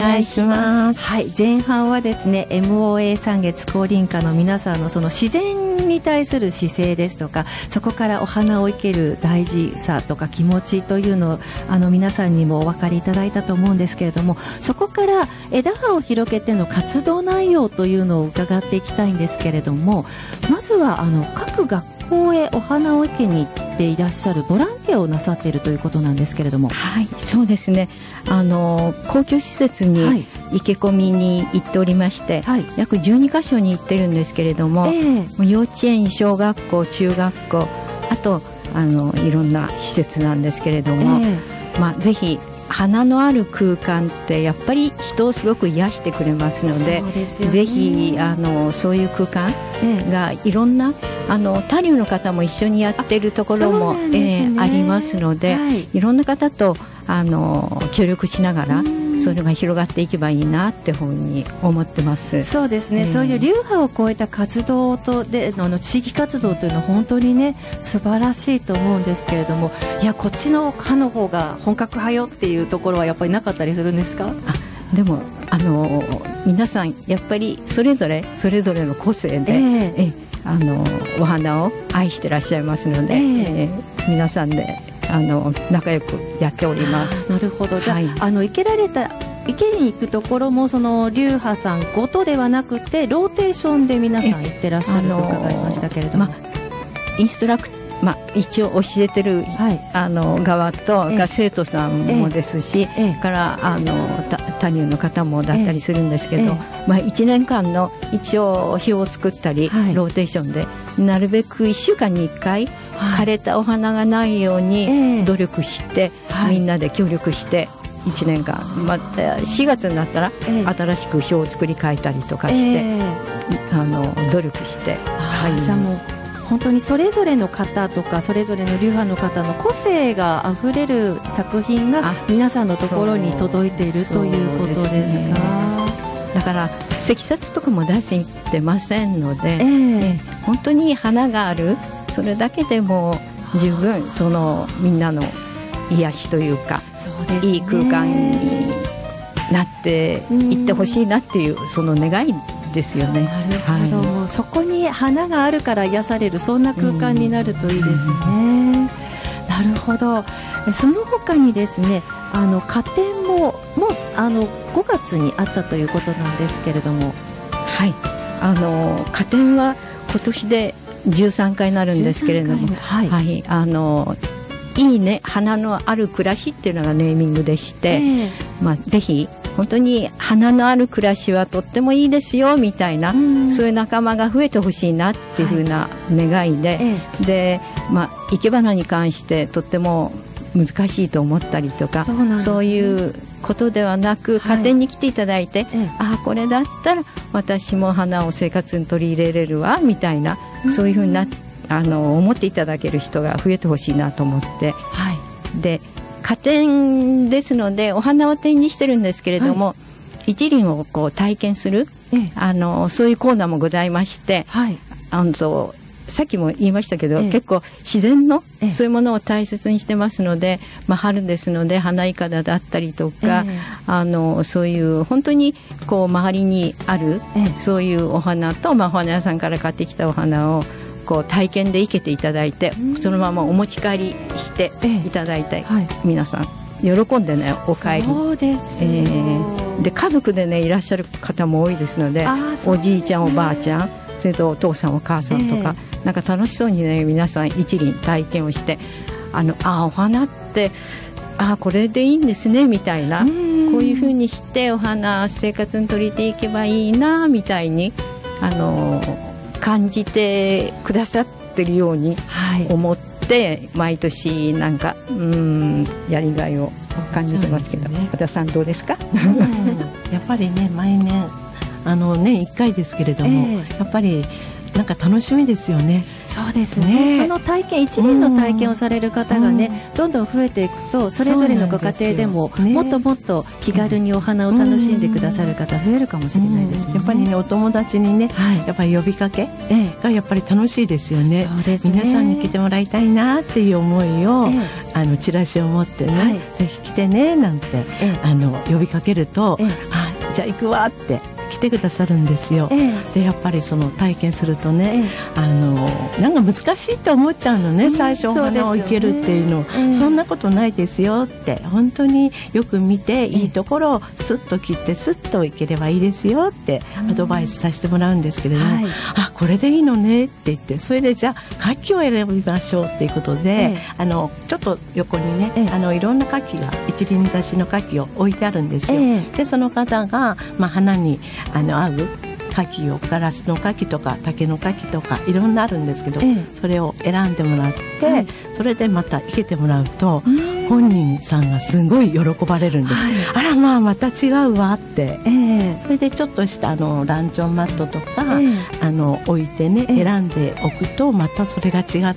願いします。 はい、前半はですね MOA 三月光林花の皆さんのその自然に対する姿勢ですとか、そこからお花を生ける大事さとか気持ちというのを皆さんにもお分かりいただいたと思うんですけれども、そこから枝葉を広げての活動内容というのを伺っていきたいんですけれども、まずは各学校へお花を生けに行っていらっしゃるボランティアをなさっているということなんですけれども。 はい、そうですね。公共施設に生け込みに行っておりまして、はい、約12カ所に行ってるんですけれども、幼稚園、小学校、中学校、あといろんな施設なんですけれども、ぜひ花のある空間ってやっぱり人をすごく癒してくれますので、ぜひそういう空間がいろんな他流の方も一緒にやっているところも、ありますので、いろんな方と協力しながらそれが広がっていけばいいなってふうに思ってます。 そうですね、そういう流派を超えた活動で地域活動というのは本当にね素晴らしいと思うんですけれども、いやこっちの派の方が本格派よっていうところはやっぱりなかったりするんですか？ でも皆さんやっぱりそれぞれの個性で、お花を愛してらっしゃいますので、皆さんで仲良くやっております。 なるほど。じゃあ、生けに行くところもその流派さんごとではなくてローテーションで皆さん行ってらっしゃると伺いましたけれども、 インストラク一応教えてる、側とが生徒さんもですし、から他流の方もだったりするんですけど、1年間の一応表を作ったり、ローテーションでなるべく1週間に1回枯れたお花がないように努力して、みんなで協力して1年間、4月になったら新しく表を作り変えたりとかして、努力して、 じゃあもう本当にそれぞれの方とかそれぞれの流派の方の個性があふれる作品が皆さんのところに届いているということですか？ だから積札とかも出してませんので、本当に花がある、それだけでも十分みんなの癒しというか、いい空間になっていってほしいなっていうその願いですよね。 なるほど、もうそこに花があるから癒される、そんな空間になるといいですね。なるほど。その他にですね、個展も5月にあったということなんですけれども、 はい、個展は今年で13回になるんですけれども、いいね花のある暮らしっていうのがネーミングでして、ぜひ本当に花のある暮らしはとってもいいですよみたいな、そういう仲間が増えてほしいなっていうふうな願いで、生け花に関してとっても難しいと思ったりとか、そういうことではなく、個展に来ていただいて、これだったら私も花を生活に取り入れれるわみたいな、そういうふうに思っていただける人が増えてほしいなと思って、で個展ですのでお花を展示してるんですけれども、一輪を体験する、そういうコーナーもございまして、さっきも言いましたけど、結構自然のそういうものを大切にしてますので、春ですので花いかだだったりとか、そういう本当に周りにある、そういうお花と、お花屋さんから買ってきたお花を体験で生けていただいて、そのままお持ち帰りしていただいて、皆さん喜んでねお帰り。 そうですで家族でねいらっしゃる方も多いですので、おじいちゃんおばあちゃん、それとお父さんお母さんとか、なんか楽しそうにね皆さん一輪体験をして、お花ってこれでいいんですねみたいな、こういう風にしてお花生活に取り入れていけばいいなみたいに感じてくださってるように思って、毎年なんかやりがいを感じてますけど、和田さんどうですか？ やっぱりね毎年年1回ですけれども、やっぱりなんか楽しみですよね。 そうですね。その体験、一輪の体験をされる方がね、どんどん増えていくと、それぞれのご家庭でももっともっと気軽にお花を楽しんでくださる方増えるかもしれないですね。 やっぱりねお友達にね、やっぱり呼びかけがやっぱり楽しいですよね。皆さんに来てもらいたいなっていう思いを、チラシを持ってね、ぜひ来てねなんて呼びかけると、 じゃあ行くわって来てくださるんですよ。でやっぱりその体験するとね、なんか難しいって思っちゃうのね、最初お花を生けるっていうの、そんなことないですよって、本当によく見ていいところをスッと切ってスッと生ければいいですよってアドバイスさせてもらうんですけれども、あ、これでいいのねって言って、それでじゃあ花器を選びましょうっていうことで、ちょっと横にね、いろんな花器が一輪挿しの花器を置いてあるんですよ。でその方が、花に合う花器を、ガラスの花器とか竹の花器とかいろんなあるんですけど、それを選んでもらって、それでまた生けてもらうと、本人さんがすごい喜ばれるんです。あらまた違うわって、それでちょっとしたランチョンマットとか、置いてね、選んでおくとまたそれが違って、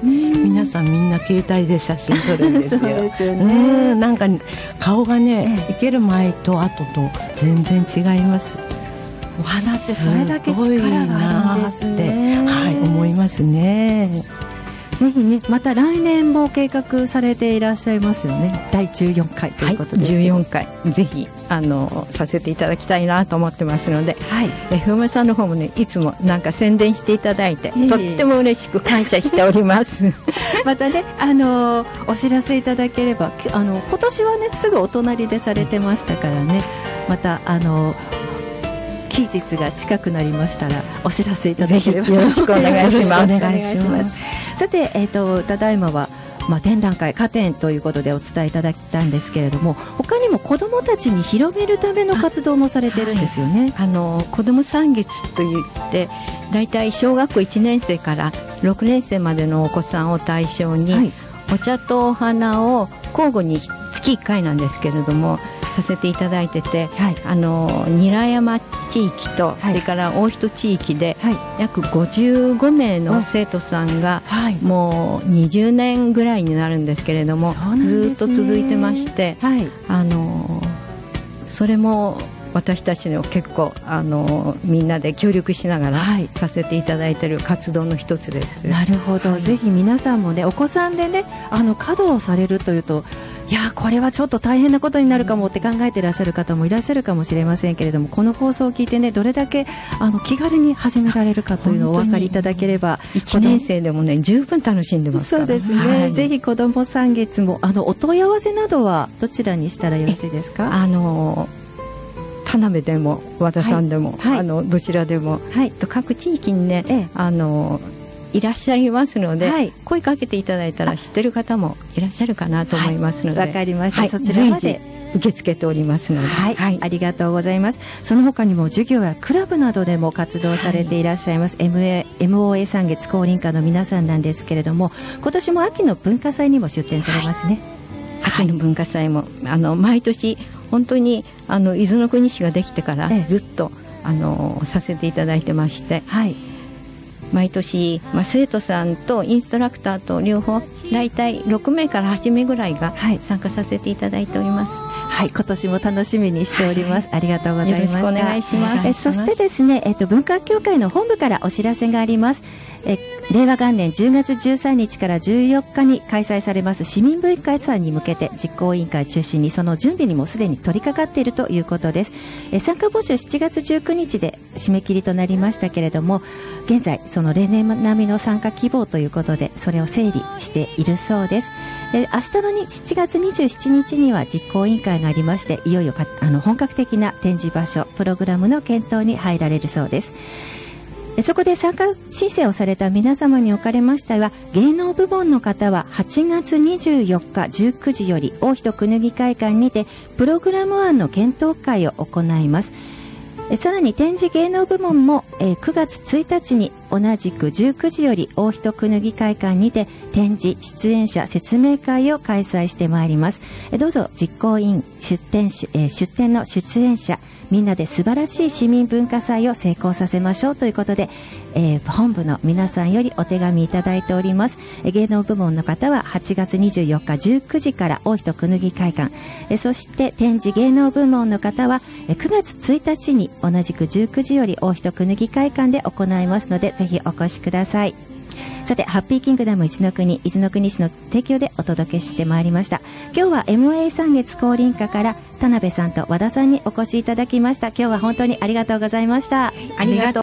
皆さんみんな携帯で写真撮るんですよ。そうですよね。なんか顔がね、生ける前と後と全然違います。 お花ってそれだけ力があるんですね。 思いますね。 ぜひね、また来年も計画されていらっしゃいますよね。第14回ということで、 14回ぜひさせていただきたいなと思ってますので、FM さんの方もね、いつもなんか宣伝していただいて、とっても嬉しく感謝しておりますまたね、お知らせいただければ、今年はねすぐお隣でされてましたからね、また期日が近くなりましたらお知らせいただければよろしくお願いします。 さて、ただいまは、展覧会、花展ということでお伝えいただいたんですけれども、他にも子どもたちに広めるための活動もされてるんですよね。 子ども三月といって、だいたい小学校1年生から6年生までのお子さんを対象に、お茶とお花を交互に月1回なんですけれどもさせていただいてて、韮山地域と、それから大人地域で、約55名の生徒さんが、もう20年ぐらいになるんですけれども、ずっと続いてまして、それも私たちの結構みんなで協力しながらさせていただいている活動の一つです。 なるほど、ぜひ皆さんもね、お子さんでね、華道をされるというと、いやこれはちょっと大変なことになるかもって考えていらっしゃる方もいらっしゃるかもしれませんけれども、この放送を聞いてね、どれだけ気軽に始められるかというのをお分かりいただければ、 1年生でもね十分楽しんでますから。 そうですね、ぜひ子ども三月もお問い合わせなどはどちらにしたらよろしいですか？ 田辺でも和田さんでも、どちらでも、各地域にね、いらっしゃいますので、声かけていただいたら知ってる方もいらっしゃるかなと思いますので、 わかりました、そちらまで受け付けておりますので、 ありがとうございます。その他にも授業やクラブなどでも活動されていらっしゃいます、MOA 三月光林課の皆さんなんですけれども、今年も秋の文化祭にも出展されますね。 秋の文化祭も毎年本当に伊豆の国市ができてからずっとさせていただいてまして、毎年、生徒さんとインストラクターと両方だいたい6名から8名ぐらいが参加させていただいております。 今年も楽しみにしております。ありがとうございました。 よろしくお願いします。 そしてですね、文化協会の本部からお知らせがあります。令和元年10月13日から14日に開催されます市民文化遺産に向けて、実行委員会中心にその準備にもすでに取り掛かっているということです。参加募集7月19日で締め切りとなりましたけれども、現在その例年並みの参加希望ということで、それを整理しているそうです。明日の7月27日には実行委員会がありまして、いよいよ本格的な展示場所、プログラムの検討に入られるそうです。そこで参加申請をされた皆様におかれましては、芸能部門の方は8月24日19時より大人くぬぎ会館にてプログラム案の検討会を行います。さらに展示芸能部門も9月1日に同じく19時より大人くぬぎ会館にて展示出演者説明会を開催してまいります。どうぞ実行委員、出展の出演者みんなで素晴らしい市民文化祭を成功させましょうということで、本部の皆さんよりお手紙いただいております。芸能部門の方は8月24日19時から大人くぬぎ会館、そして展示芸能部門の方は9月1日に同じく19時より大人くぬぎ会館で行いますので、ぜひお越しください。 さてハッピーキングダム伊豆の国市の提供でお届けしてまいりました。今日は MOA 三月光林課から田辺さんと和田さんにお越しいただきました。今日は本当にありがとうございました。 ありがとう